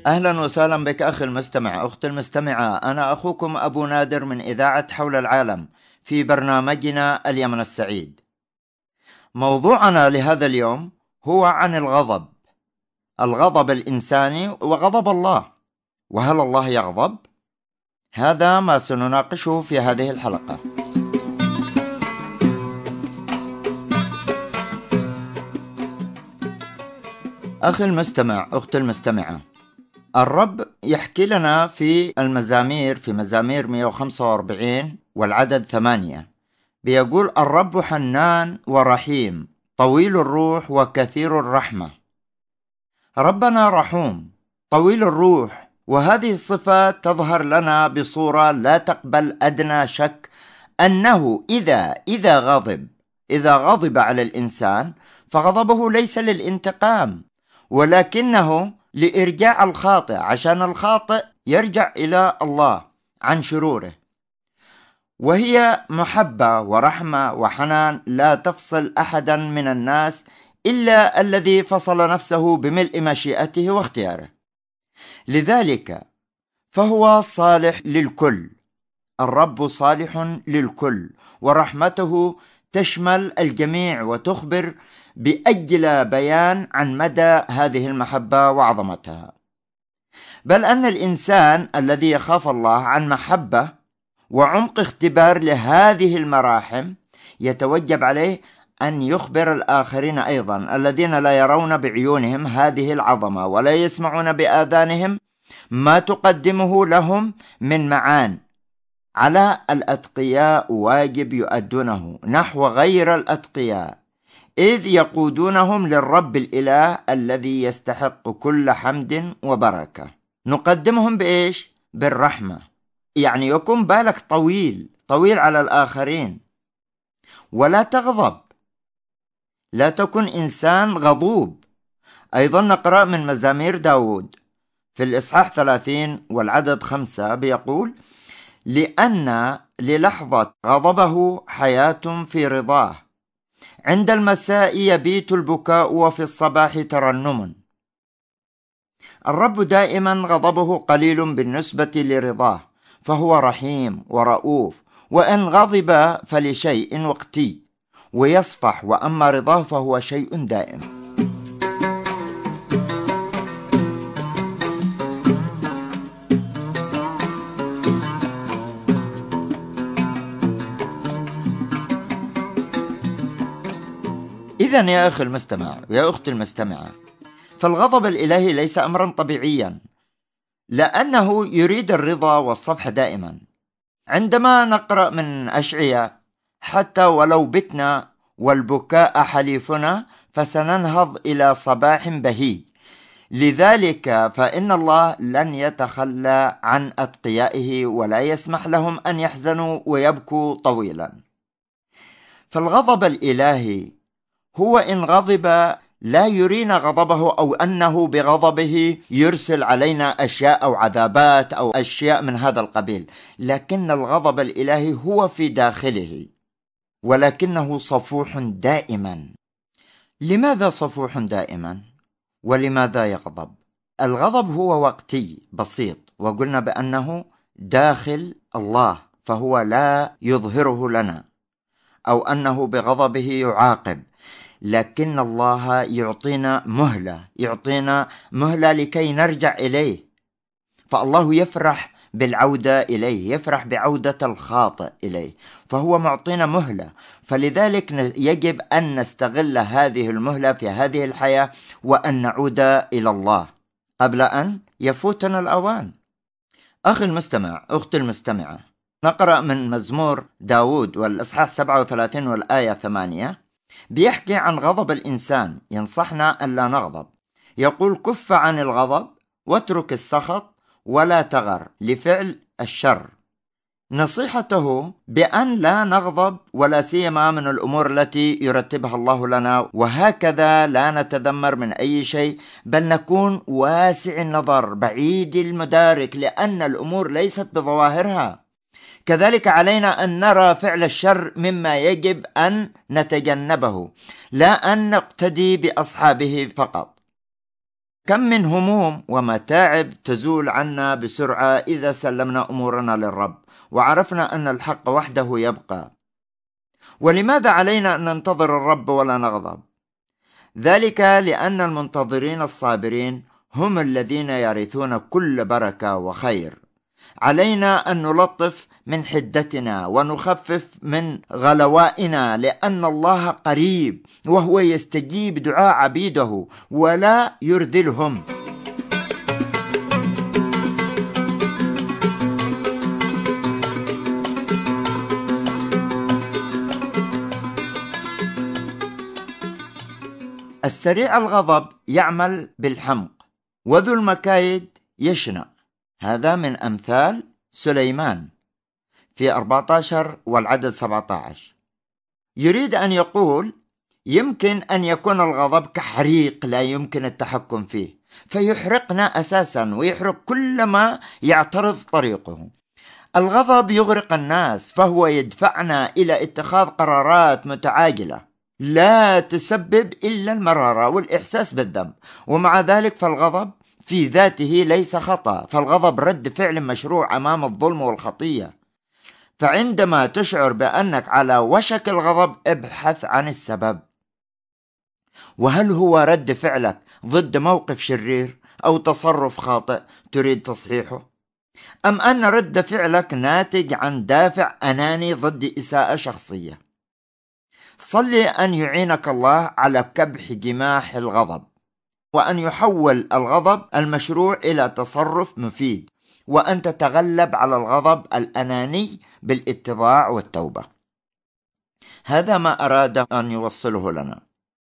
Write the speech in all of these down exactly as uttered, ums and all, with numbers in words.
أهلا وسهلا بك أخي المستمع، أختي المستمعة. أنا أخوكم أبو نادر من إذاعة حول العالم في برنامجنا اليمن السعيد. موضوعنا لهذا اليوم هو عن الغضب، الغضب الإنساني وغضب الله. وهل الله يغضب؟ هذا ما سنناقشه في هذه الحلقة. أخي المستمع، أختي المستمعة، الرب يحكي لنا في المزامير في مزامير مئة وخمسة وأربعين والعدد ثمانية، بيقول: الرب حنان ورحيم طويل الروح وكثير الرحمة. ربنا رحوم طويل الروح، وهذه الصفة تظهر لنا بصورة لا تقبل أدنى شك أنه إذا إذا غضب إذا غضب على الإنسان فغضبه ليس للانتقام، ولكنه لإرجاع الخاطئ، عشان الخاطئ يرجع إلى الله عن شروره. وهي محبة ورحمة وحنان لا تفصل أحدا من الناس إلا الذي فصل نفسه بملء مشيئته واختياره. لذلك فهو صالح للكل، الرب صالح للكل، ورحمته تشمل الجميع وتخبر بأجل بيان عن مدى هذه المحبة وعظمتها. بل أن الإنسان الذي يخاف الله عن محبة وعمق اختبار لهذه المراحم يتوجب عليه أن يخبر الآخرين أيضا الذين لا يرون بعيونهم هذه العظمة ولا يسمعون بآذانهم ما تقدمه لهم من معان. على الأتقياء واجب يؤدونه نحو غير الأتقياء، إذ يقودونهم للرب الإله الذي يستحق كل حمد وبركة. نقدمهم بإيش؟ بالرحمة، يعني يكون بالك طويل طويل على الآخرين، ولا تغضب، لا تكن إنسان غضوب. أيضا نقرأ من مزامير داود في الإصحاح ثلاثين والعدد خمسة، بيقول: لأن للحظة غضبه حياة في رضاه، عند المساء يبيت البكاء وفي الصباح ترنم. الرب دائما غضبه قليل بالنسبة لرضاه، فهو رحيم ورؤوف، وإن غضب فلشيء وقتي ويصفح، وأما رضاه فهو شيء دائم. إذن يا أخي المستمع يا أختي المستمعة، فالغضب الإلهي ليس أمرا طبيعيا، لأنه يريد الرضا والصفح دائما. عندما نقرأ من أشعياء: حتى ولو بتنا والبكاء حليفنا فسننهض إلى صباح بهي. لذلك فإن الله لن يتخلى عن أتقيائه ولا يسمح لهم أن يحزنوا ويبكوا طويلا. فالغضب الإلهي هو إن غضب لا يرينا غضبه أو أنه بغضبه يرسل علينا أشياء أو عذابات أو أشياء من هذا القبيل، لكن الغضب الإلهي هو في داخله، ولكنه صفوح دائما. لماذا صفوح دائما؟ ولماذا يغضب؟ الغضب هو وقتي بسيط، وقلنا بأنه داخل الله، فهو لا يظهره لنا، أو أنه بغضبه يعاقب، لكن الله يعطينا مهلة يعطينا مهلة لكي نرجع إليه. فالله يفرح بالعودة إليه، يفرح بعودة الخاطئ إليه، فهو معطينا مهلة. فلذلك يجب أن نستغل هذه المهلة في هذه الحياة وأن نعود إلى الله قبل أن يفوتنا الأوان. أخي المستمع، أختي المستمعة، نقرأ من مزمور داود والإصحاح سبعة وثلاثين والآية ثمانية، بيحكي عن غضب الإنسان، ينصحنا أن لا نغضب. يقول: كف عن الغضب واترك السخط ولا تغر لفعل الشر. نصيحته بأن لا نغضب، ولا سيما من الأمور التي يرتبها الله لنا، وهكذا لا نتذمر من أي شيء، بل نكون واسع النظر بعيد المدارك، لأن الأمور ليست بظواهرها. كذلك علينا أن نرى فعل الشر مما يجب أن نتجنبه، لا أن نقتدي بأصحابه فقط. كم من هموم ومتاعب تزول عنا بسرعة إذا سلمنا أمورنا للرب وعرفنا أن الحق وحده يبقى. ولماذا علينا أن ننتظر الرب ولا نغضب؟ ذلك لأن المنتظرين الصابرين هم الذين يرثون كل بركة وخير. علينا أن نلطف من حدتنا ونخفف من غلوائنا، لأن الله قريب وهو يستجيب دعاء عبيده ولا يرذلهم. السريع الغضب يعمل بالحمق، وذو المكايد يشنأ. هذا من أمثال سليمان في أربعة عشر والعدد سبعة عشر. يريد أن يقول يمكن أن يكون الغضب كحريق لا يمكن التحكم فيه، فيحرقنا أساسا ويحرق كل ما يعترض طريقه. الغضب يغرق الناس، فهو يدفعنا إلى اتخاذ قرارات متعاجلة لا تسبب إلا المرارة والإحساس بالذنب. ومع ذلك فالغضب في ذاته ليس خطأ، فالغضب رد فعل مشروع أمام الظلم والخطية. فعندما تشعر بأنك على وشك الغضب ابحث عن السبب، وهل هو رد فعلك ضد موقف شرير أو تصرف خاطئ تريد تصحيحه، أم أن رد فعلك ناتج عن دافع أناني ضد إساءة شخصية؟ صلي أن يعينك الله على كبح جماح الغضب، وأن يحول الغضب المشروع إلى تصرف مفيد، وأن تتغلب على الغضب الأناني بالاتضاع والتوبة. هذا ما أراد أن يوصله لنا.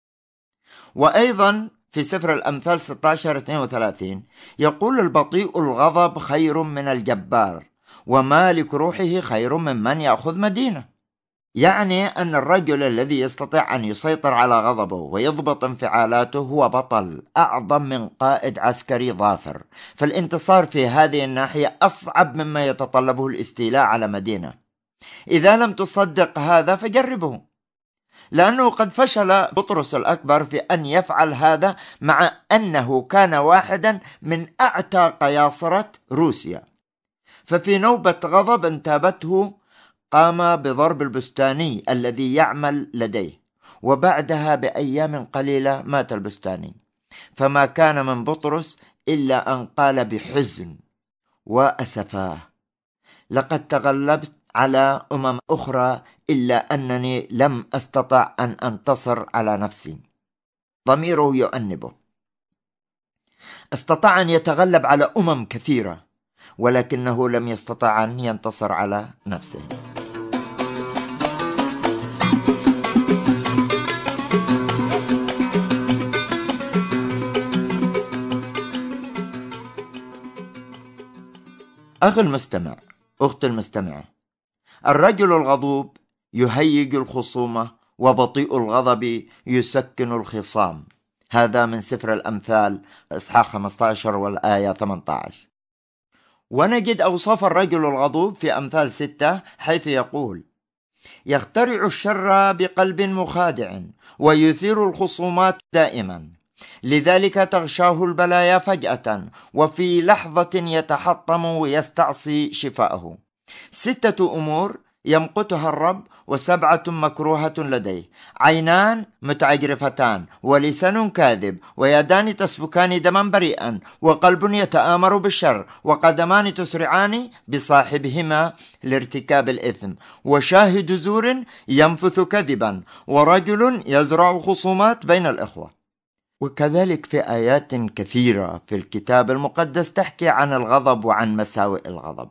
وأيضا في سفر الأمثال ستة عشر اثنين وثلاثين يقول: البطيء الغضب خير من الجبار، ومالك روحه خير من من يأخذ مدينة. يعني أن الرجل الذي يستطيع أن يسيطر على غضبه ويضبط انفعالاته هو بطل أعظم من قائد عسكري ظافر. فالانتصار في هذه الناحية أصعب مما يتطلبه الاستيلاء على مدينة. إذا لم تصدق هذا فجربه، لأنه قد فشل بطرس الأكبر في أن يفعل هذا، مع أنه كان واحدا من أعتى قياصرة روسيا. ففي نوبة غضب انتابته قام بضرب البستاني الذي يعمل لديه، وبعدها بأيام قليلة مات البستاني. فما كان من بطرس إلا أن قال بحزن وأسفاه: لقد تغلبت على أمم أخرى إلا أنني لم أستطع أن أنتصر على نفسي. ضميره يؤنبه. استطاع أن يتغلب على أمم كثيرة، ولكنه لم يستطع أن ينتصر على نفسه. أخي المستمع، أخت المستمعة، الرجل الغضوب يهيج الخصومة، وبطيء الغضب يسكن الخصام. هذا من سفر الأمثال إصحاح خمسة عشر والآية ثمانية عشر. ونجد أوصاف الرجل الغضوب في أمثال ستة، حيث يقول: يخترع الشر بقلب مخادع، ويثير الخصومات دائما، لذلك تغشاه البلايا فجأة، وفي لحظة يتحطم ويستعصي شفاءه. ستة أمور يمقتها الرب، وسبعة مكروهة لديه: عينان متعجرفتان، ولسان كاذب، ويدان تسفكان دما بريئا، وقلب يتآمر بالشر، وقدمان تسرعان بصاحبهما لارتكاب الإثم، وشاهد زور ينفث كذبا، ورجل يزرع خصومات بين الإخوة. وكذلك في آيات كثيرة في الكتاب المقدس تحكي عن الغضب وعن مساوئ الغضب.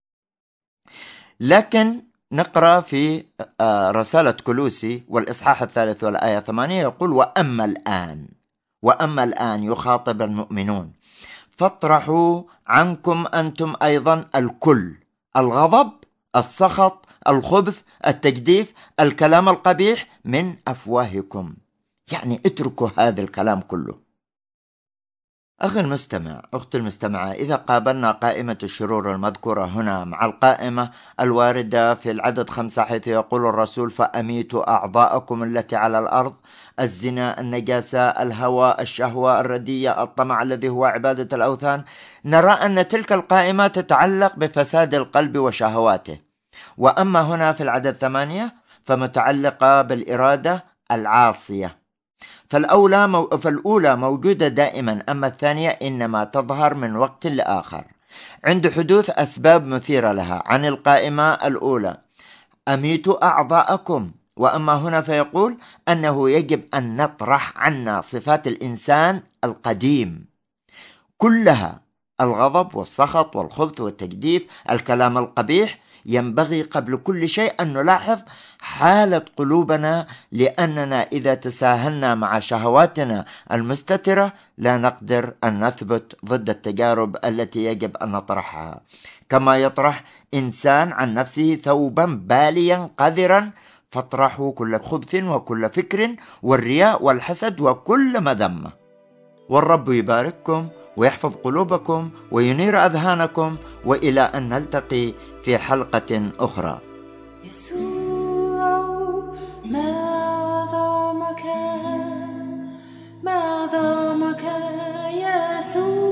لكن نقرأ في رسالة كولوسي والإصحاح الثالث والآية ثمانية يقول: وأما الآن وأما الآن يخاطب المؤمنون، فاطرحوا عنكم أنتم أيضا الكل: الغضب، السخط، الخبث، التجديف، الكلام القبيح من أفواهكم. يعني اتركوا هذا الكلام كله. أخي المستمع، أختي المستمعة، إذا قابلنا قائمة الشرور المذكورة هنا مع القائمة الواردة في العدد خمسة حيث يقول الرسول: فأميتوا أعضاءكم التي على الأرض، الزنا، النجاسة، الهوى، الشهوة الردية، الطمع الذي هو عبادة الأوثان، نرى أن تلك القائمة تتعلق بفساد القلب وشهواته. وأما هنا في العدد ثمانية فمتعلقة بالإرادة العاصية. فالأولى مو... فالأولى موجودة دائما، أما الثانية إنما تظهر من وقت لآخر عند حدوث أسباب مثيرة لها. عن القائمة الأولى: أميتوا أعضاءكم. وأما هنا فيقول أنه يجب أن نطرح عنا صفات الإنسان القديم كلها: الغضب والسخط والخبث والتجديف، الكلام القبيح. ينبغي قبل كل شيء أن نلاحظ حالة قلوبنا، لأننا إذا تساهلنا مع شهواتنا المستترة لا نقدر أن نثبت ضد التجارب التي يجب أن نطرحها. كما يطرح إنسان عن نفسه ثوبا باليا قذرا، فاطرحوا كل خبث وكل فكر والرياء والحسد وكل مذمة. والرب يبارككم ويحفظ قلوبكم وينير أذهانكم، وإلى أن نلتقي في حلقة أخرى. يسوع ما أعظمك، ما أعظمك يسوع.